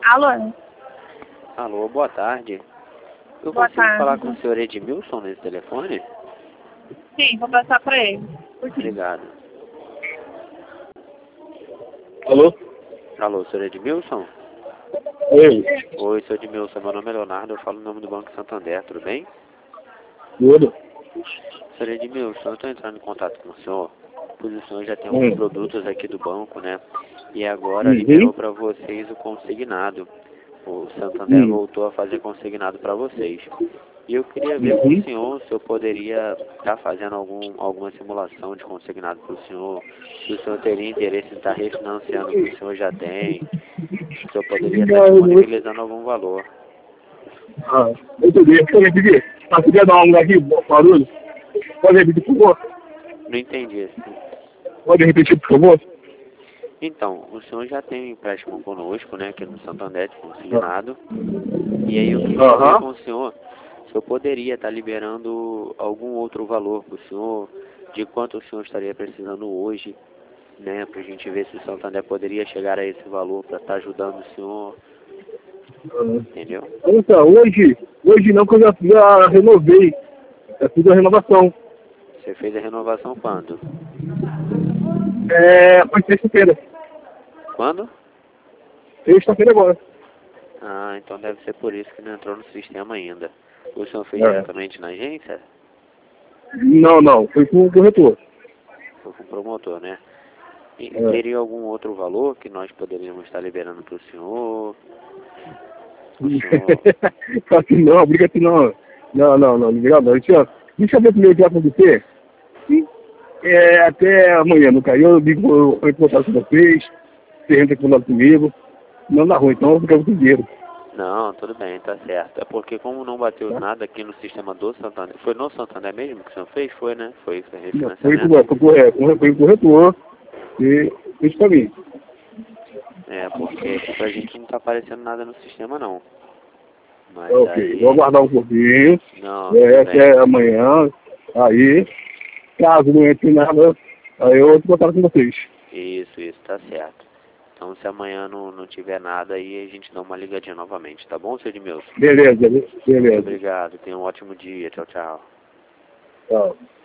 Alô? Alô, boa tarde. Eu Boa consigo tarde. falar com o senhor Edmilson nesse telefone? Sim, vou passar para ele. Por quê? Obrigado. Alô? Alô, senhor Edmilson? Oi, Oi, senhor Edmilson, meu nome é Leonardo, eu falo em nome do Banco Santander, tudo bem? tudo? Senhor Edmilson, eu estou entrando em contato com o senhor, pois o senhor já tem alguns produtos aqui do banco, né? E agora liberou para vocês o consignado. O Santander voltou a fazer consignado para vocês. E eu queria ver com o senhor se eu poderia estar fazendo alguma simulação de consignado para o senhor, se o senhor teria interesse em estar refinanciando o que o senhor já tem, se o senhor poderia estar disponibilizando algum valor. Ah, entendi. Pode repetir? Ah, você quer dar um lugar aqui, barulho? Pode repetir, por favor? Não entendi assim. Pode repetir, por favor? Então, o senhor já tem um empréstimo conosco, né, aqui no Santander, de consignado. E aí eu queria ver com o senhor se eu poderia estar liberando algum outro valor para o senhor, de quanto o senhor estaria precisando hoje, né, para a gente ver se o Santander poderia chegar a esse valor para estar ajudando o senhor, entendeu? Então, hoje não, porque eu já renovei. Eu fiz a renovação. Você fez a renovação quando? Foi sexta-feira. Quando? Sexta-feira agora. Ah, então deve ser por isso que não entrou no sistema ainda. O senhor fez diretamente na agência? Não, foi com o corretor. Foi com o promotor, né? E teria algum outro valor que nós poderíamos estar liberando para o senhor? Só que não, briga que não. Não, obrigado não. Deixa eu ver primeiro o que vai acontecer. Até amanhã, não caiu, eu digo, eu vou contar com vocês, você entra com comigo, não dá ruim, então eu fico com dinheiro. Não, tudo bem, tá certo. É porque como não bateu nada aqui no sistema do Santander, foi no Santander mesmo que o senhor fez? Foi, né? Foi refinanciamento? Foi o corretor e fez pra mim. É, porque aqui pra gente não tá aparecendo nada no sistema não. Mas Ok, aí... vou aguardar um pouquinho, Não, até amanhã, aí, caso não entre nada, aí eu vou contar com vocês. Isso, tá certo. Então se amanhã não tiver nada, aí a gente dá uma ligadinha novamente, tá bom, seu Edmilson? Beleza. Muito obrigado, tenha um ótimo dia, tchau, tchau. Tchau.